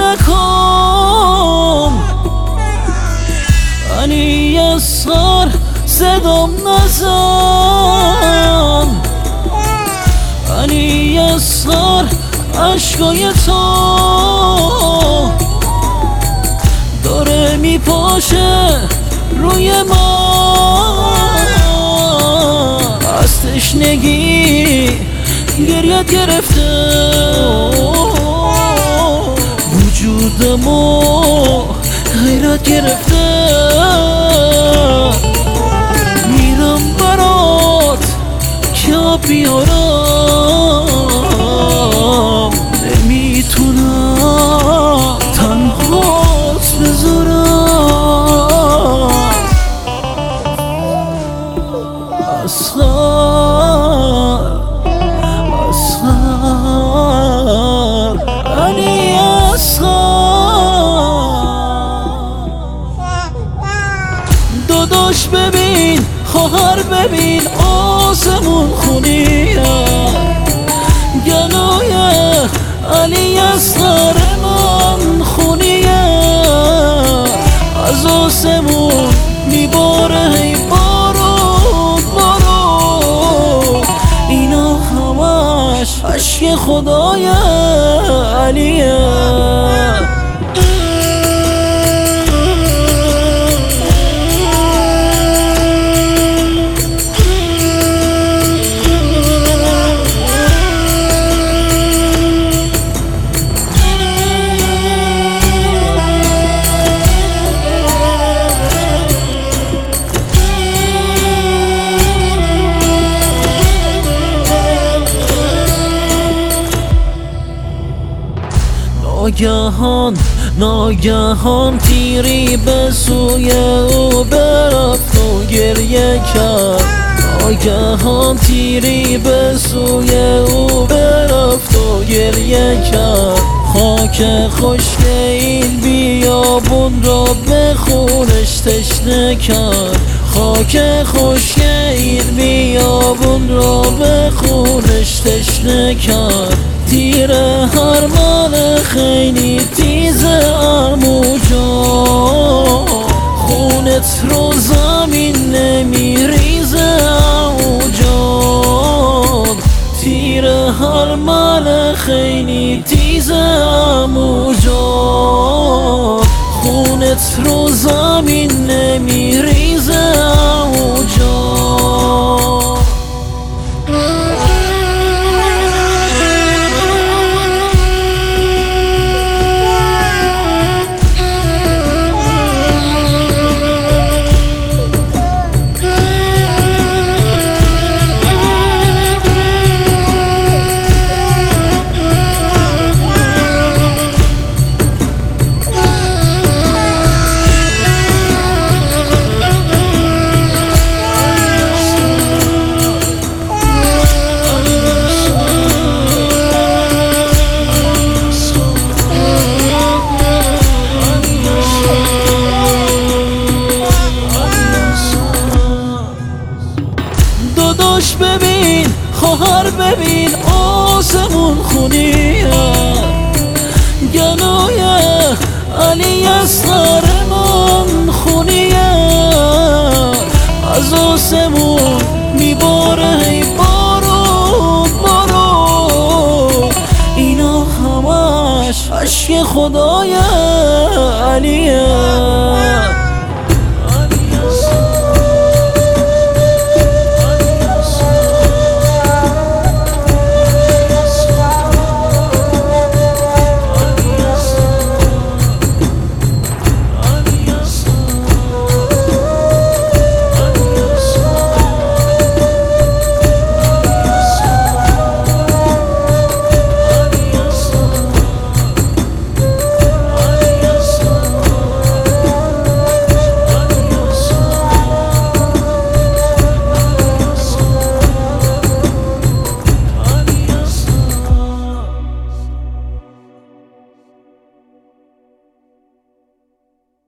نکن علی اصغر صدام نزن علی اصغر عشقای تو داره میپاشه روی ما از تشنگی گریت گرفته وجودمو غیرت گرفته میرم برات که بیارم نمیتونم تنهات بذارم اصغر علی اصغر داداش ببین خواهر ببین آسمون خونیه گلوی علی اصغر من خونیه از آسمون میباره هی بارون بارون اینا همش عشق خدای علیه ناگهان تیری به سوی او برفت و گریه کرد ناگهان تیری به سوی او برفت و گریه کرد خاک خشک این بیابون را به خونش تشنه کرد خاک خشک این بیابون را به خونش تشنه کرد تیر هر مال خیلی تیزه عمو جان خونت رو زمین نمیریزه عمو جان تیر هر مال خیلی تیزه عمو جان خونت رو زمین نمیریزه عمو جان داداش ببین خواهر ببین آسمون خونیه گلوی علی اصغر من خونیه از آسمون میباره هی بارون بارون اینا همش عشق خدای علیه